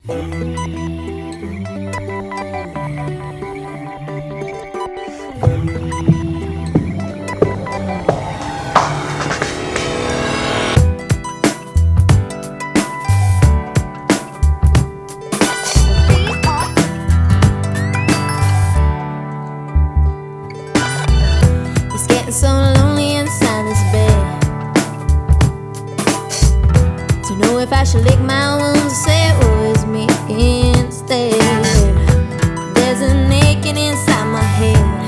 It's getting so lonely inside this bed. To know if I should lick my wounds or say it was me instead. There's an aching inside my head.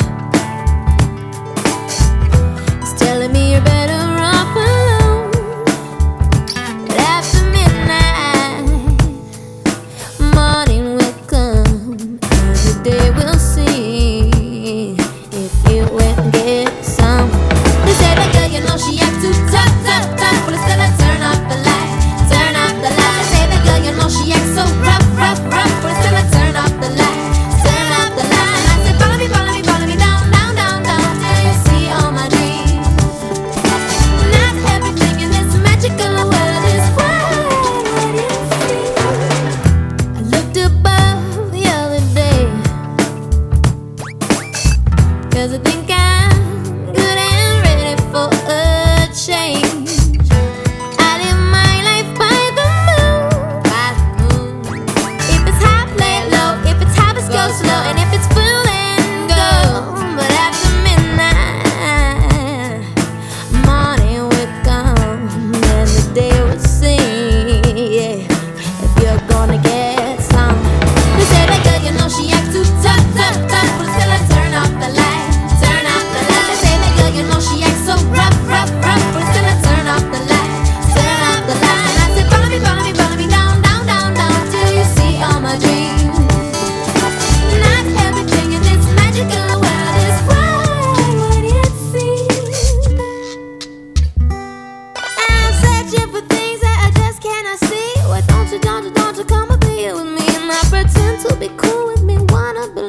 It's telling me you're better off alone. But after midnight, morning will come, and the day will see if you went and get some. They say that girl, you know she acts too tough, tough, tough, but it's still a turn off the light, turn off the light. They say that girl, you know she acts so rough, rough, rough, but it's still a turn off the light, turn off the light. I say follow me, follow me, follow me down, down, down, down, till you see all my dreams. Not everything in this magical world is what it seems. I looked above the other day, 'cause I think I'm good and ready for a change. I live my life by the moon, by the moon. If it's high, play it low. If it's high, let's go slow. And if it's full, then go. But after midnight, morning will come, and the day will sing. Yeah, if you're gonna get some. They say that girl, you know she acts too tough, tough, tough, but still I turn off the light, turn off the light. They say that girl, you know she acts so rough, rough, rough, but still I turn off the light, turn off the light. I say follow me, follow me, follow me down, down, down, down, till you see all my dreams. Not everything in this magical world is what it seems. I'm searching for things that I just cannot see. Why don't you come and be with me? And I pretend to be cool with me, wanna believe